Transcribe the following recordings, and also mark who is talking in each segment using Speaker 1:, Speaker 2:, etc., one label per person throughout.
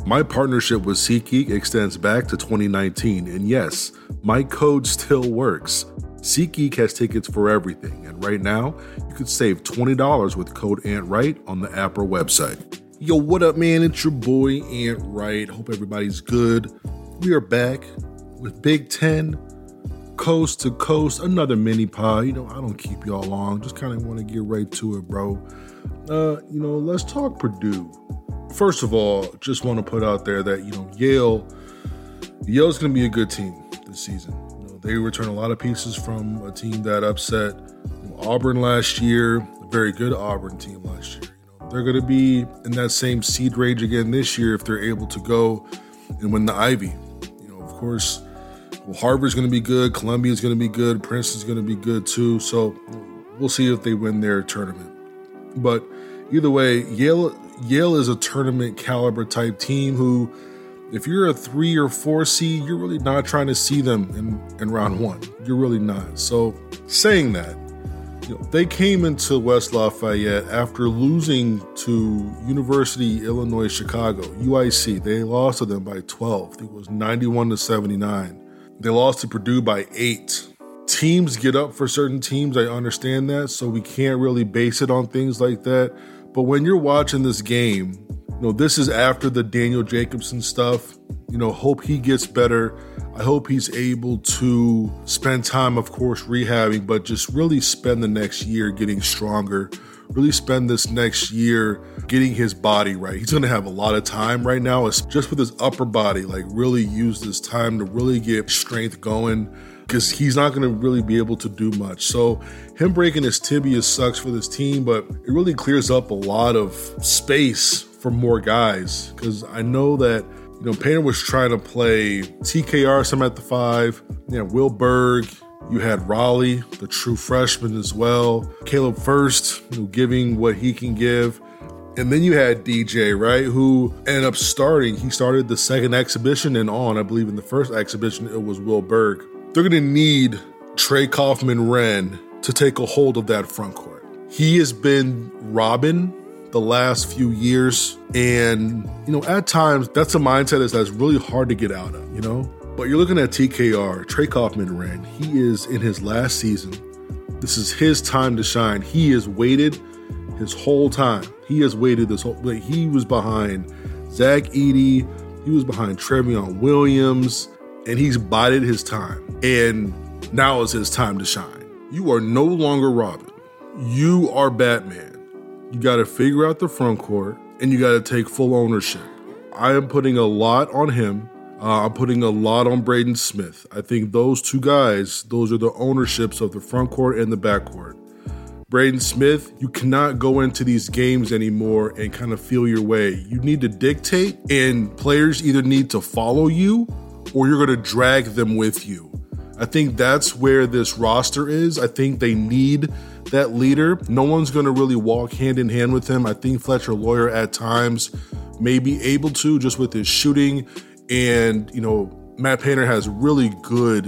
Speaker 1: My partnership with SeatGeek extends back to 2019, and yes, my code still works. SeatGeek has tickets for everything, and right now, you could save $20 with code AntWright on the app or website. Yo, what up, man? It's your boy, AntWright. Hope everybody's good. We are back with Big Ten, coast to coast, another mini pod. I don't keep y'all long. Just kind of want to get right to it, bro. Let's talk Purdue. First of all, just want to put out there that, Yale's going to be a good team this season. They return a lot of pieces from a team that upset Auburn last year, a very good Auburn team last year. They're going to be in that same seed range again this year if they're able to go and win the Ivy. Of course, Harvard's going to be good, Columbia's going to be good, Princeton's going to be good too. So we'll see if they win their tournament. But either way, Yale is a tournament caliber type team who, if you're a 3 or 4 seed, you're really not trying to see them in round 1. You're really not. So saying that, they came into West Lafayette after losing to University Illinois Chicago, UIC. They lost to them by 12. I think it was 91-79. They lost to Purdue by 8. Teams get up for certain teams. I understand that. So we can't really base it on things like that. But when you're watching this game, this is after the Daniel Jacobson stuff. Hope he gets better. I hope he's able to spend time, of course, rehabbing, but just really spend the next year getting stronger. Really spend this next year getting his body right. He's going to have a lot of time right now, just with his upper body, really use this time to really get strength going, because he's not going to really be able to do much. So him breaking his tibia sucks for this team, but it really clears up a lot of space for more guys, because I know that Painter was trying to play TKR some at the 5, Will Berg, you had Raleigh, the true freshman as well, Caleb First, giving what he can give. And then you had DJ, right, who ended up starting. He started the second exhibition and on. I believe in the first exhibition, it was Will Berg. They're going to need Trey Kaufman-Renn to take a hold of that front court. He has been Robin the last few years. And, at times, that's a mindset that's really hard to get out of, But you're looking at TKR, Trey Kaufman-Renn. He is in his last season. This is his time to shine. He has waited his whole time. He has waited he was behind Zach Edey. He was behind Trevion Williams. And he's bided his time. And now is his time to shine. You are no longer Robin. You are Batman. You got to figure out the front court, and you got to take full ownership. I am putting a lot on him. I'm putting a lot on Braden Smith. I think those two guys, those are the ownerships of the front court and the back court. Braden Smith, you cannot go into these games anymore and kind of feel your way. You need to dictate, and players either need to follow you or you're going to drag them with you. I think that's where this roster is. I think they need that leader. No one's going to really walk hand in hand with him. I think Fletcher Loyer at times may be able to, just with his shooting. And, Matt Painter has really good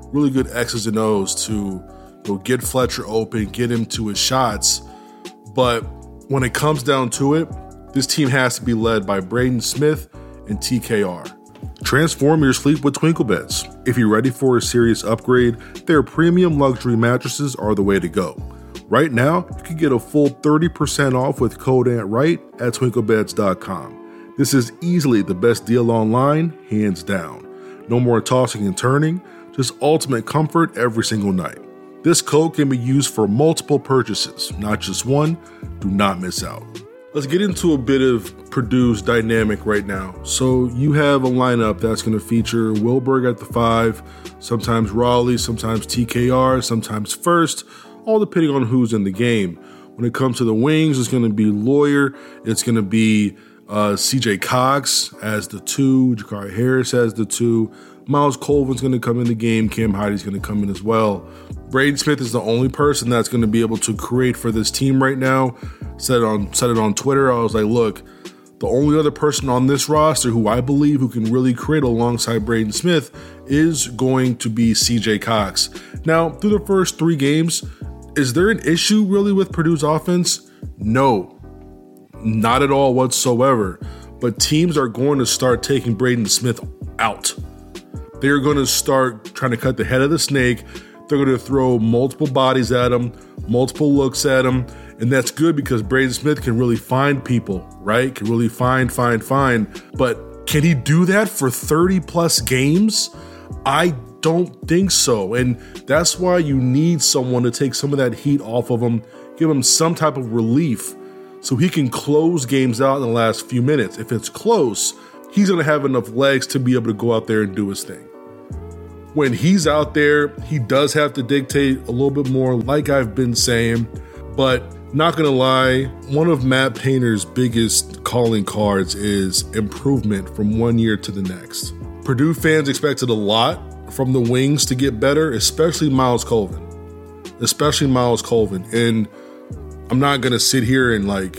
Speaker 1: X's and O's to get Fletcher open, get him to his shots. But when it comes down to it, this team has to be led by Braden Smith and TKR. Transform your sleep with Twinkle Beds. If you're ready for a serious upgrade, their premium luxury mattresses are the way to go. Right now, you can get a full 30% off with code AntWright at twinklebeds.com. This is easily the best deal online, hands down. No more tossing and turning, just ultimate comfort every single night. This code can be used for multiple purchases, not just one. Do not miss out. Let's get into a bit of Purdue's dynamic right now. So you have a lineup that's going to feature Will Berg at the 5, sometimes Raleigh, sometimes TKR, sometimes First, all depending on who's in the game. When it comes to the wings, it's going to be Loyer, it's going to be CJ Cox as the 2, Jakari Harris as the 2, Miles Colvin's going to come in the game, Cam Heidi's going to come in as well. Braden Smith is the only person that's going to be able to create for this team right now. Said it on Twitter. I was like, look, the only other person on this roster who I believe who can really create alongside Braden Smith is going to be CJ Cox. Now, through the first 3 games, is there an issue really with Purdue's offense? No, not at all whatsoever. but teams are going to start taking Braden Smith out. They're going to start trying to cut the head of the snake. They're going to throw multiple bodies at him, multiple looks at him, and that's good because Braden Smith can really find people, right? Can really find. But can he do that for 30-plus games? I don't think so, and that's why you need someone to take some of that heat off of him, give him some type of relief so he can close games out in the last few minutes. If it's close, he's going to have enough legs to be able to go out there and do his thing. When he's out there, he does have to dictate a little bit more, like I've been saying, but not going to lie, one of Matt Painter's biggest calling cards is improvement from one year to the next. Purdue fans expected a lot from the wings to get better, especially Miles Colvin. And I'm not going to sit here and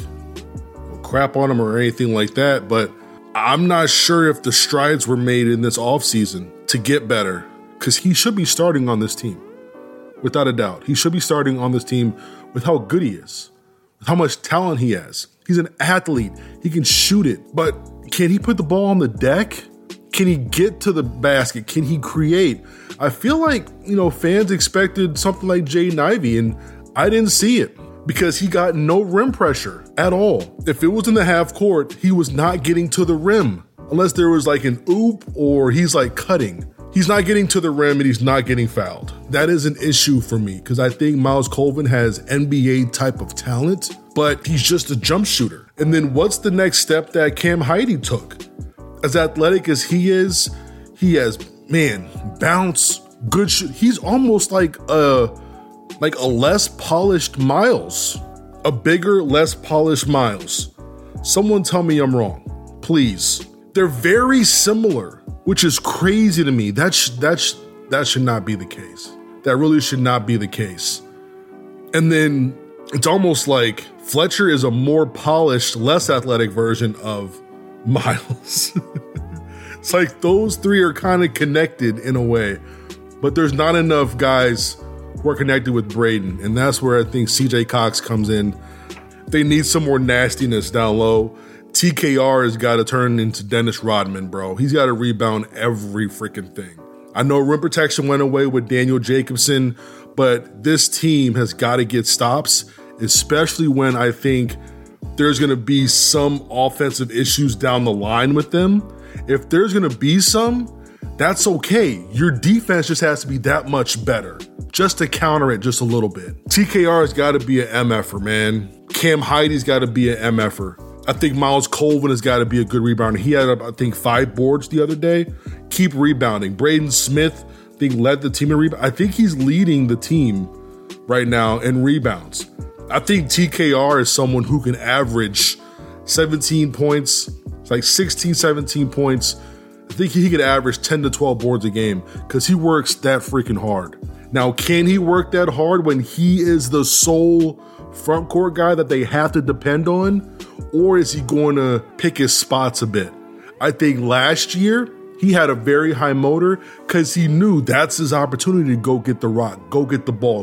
Speaker 1: crap on him or anything like that, but I'm not sure if the strides were made in this offseason to get better, because he should be starting on this team. Without a doubt. He should be starting on this team with how good he is, with how much talent he has. He's an athlete. He can shoot it. But can he put the ball on the deck? Can he get to the basket? Can he create? I feel like, fans expected something like Jaden Ivey, and I didn't see it because he got no rim pressure at all. If it was in the half court, he was not getting to the rim unless there was an oop or he's cutting. He's not getting to the rim and he's not getting fouled. That is an issue for me because I think Miles Colvin has NBA type of talent, but he's just a jump shooter. And then what's the next step that Cam Heide took? As athletic as he is, he has, bounce, good shoot. He's almost like a less polished Miles, a bigger, less polished Miles. Someone tell me I'm wrong, please. They're very similar, which is crazy to me. That should not be the case. That really should not be the case. And then it's almost like Fletcher is a more polished, less athletic version of Miles. It's like those three are kind of connected in a way, but there's not enough guys who are connected with Braden, and that's where I think CJ Cox comes in. They need some more nastiness down low. TKR has got to turn into Dennis Rodman, bro. He's got to rebound every freaking thing. I know rim protection went away with Daniel Jacobson, but this team has got to get stops, especially when I think there's going to be some offensive issues down the line with them. If there's going to be some, that's okay. Your defense just has to be that much better just to counter it just a little bit. TKR has got to be an MFer, man. Cam Heide's got to be an MFer. I think Miles Colvin has got to be a good rebounder. He had, 5 boards the other day. Keep rebounding. Braden Smith, I think, led the team in rebound. I think he's leading the team right now in rebounds. I think TKR is someone who can average 17 points, 16, 17 points. I think he could average 10 to 12 boards a game because he works that freaking hard. Now, can he work that hard when he is the sole front court guy that they have to depend on? Or is he going to pick his spots a bit? I think last year he had a very high motor because he knew that's his opportunity to go get the rock, go get the ball,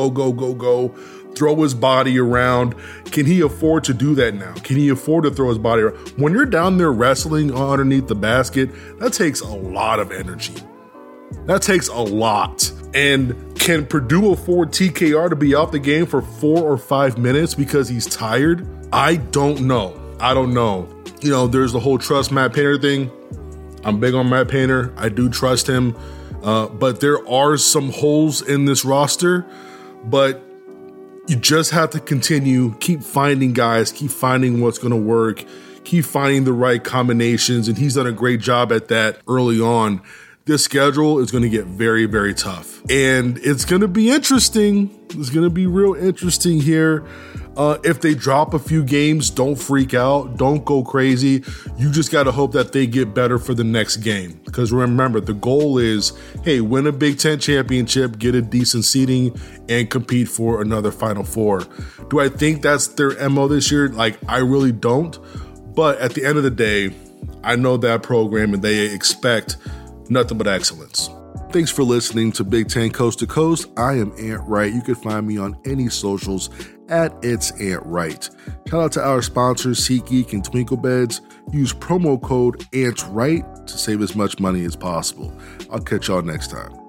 Speaker 1: go, throw his body around. Can he afford to do that now? Can he afford to throw his body around? When you're down there wrestling underneath the basket, that takes a lot of energy. That takes a lot. And can Purdue afford TKR to be out the game for 4 or 5 minutes because he's tired? I don't know. There's the whole trust Matt Painter thing. I'm big on Matt Painter. I do trust him. But there are some holes in this roster. But you just have to continue, keep finding guys, keep finding what's going to work, keep finding the right combinations. And he's done a great job at that early on. This schedule is going to get very, very tough. And it's going to be interesting. It's going to be real interesting here. If they drop a few games, don't freak out. Don't go crazy. You just got to hope that they get better for the next game. Because remember, the goal is, win a Big Ten championship, get a decent seeding, and compete for another Final Four. Do I think that's their MO this year? I really don't. But at the end of the day, I know that program and they expect nothing but excellence. Thanks for listening to Big Ten Coast to Coast. I am Ant Wright. You can find me on any socials at It's Ant Wright. Shout out to our sponsors, SeatGeek and Twinkle Beds. use promo code ANTSRIGHT to save as much money as possible. I'll catch y'all next time.